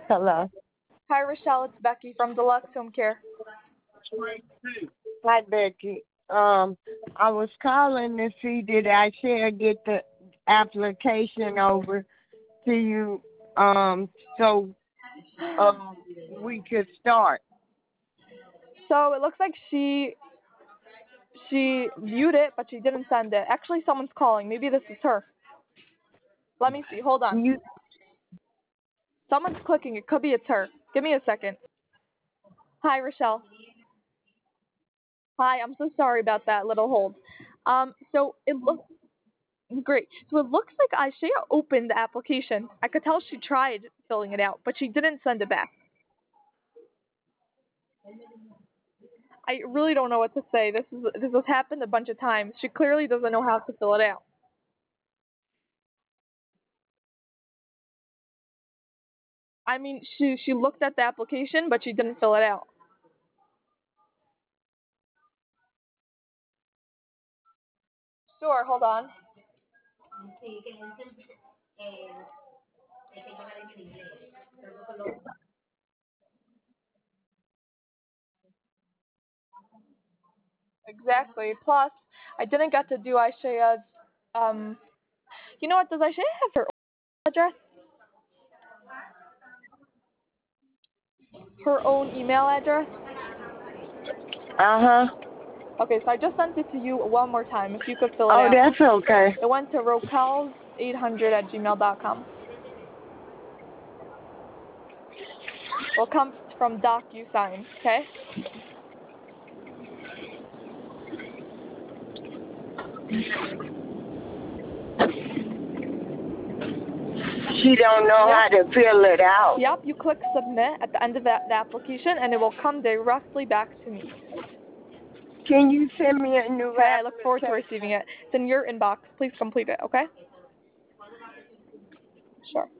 Hello. Hi, Rochelle. It's Becky from Deluxe Home Care. Hi, Becky. I was calling to see did I share get the application over to you, so we could start. So it looks like she viewed it, but she didn't send it. Actually, someone's calling. Maybe this is her. Let me see. Hold on. You Someone's clicking. It could be it's her. Give me a second. Hi, Rochelle. Hi. I'm so sorry about that little hold. So it looks great. So it looks like Aishea opened the application. I could tell she tried filling it out, but she didn't send it back. I really don't know what to say. This has happened a bunch of times. She clearly doesn't know how to fill it out. I mean, she looked at the application, but she didn't fill it out. Sure, hold on. Exactly. Plus, I didn't get to do Aisha's. Um, you know what? Does Aisha have her own address? Her own email address? uh-huh. Okay, so I just sent it to you one more time. If you could fill it Oh, out. that's okay. It went to rocals800@gmail.com. Will come from DocuSign. Okay. She don't know Yep. how to fill it out. Yep. You click submit at the end of the application, and it will come directly back to me. Can you send me a new Okay. I look forward to receiving application? it. It's in your inbox. Please complete it. Okay. Sure.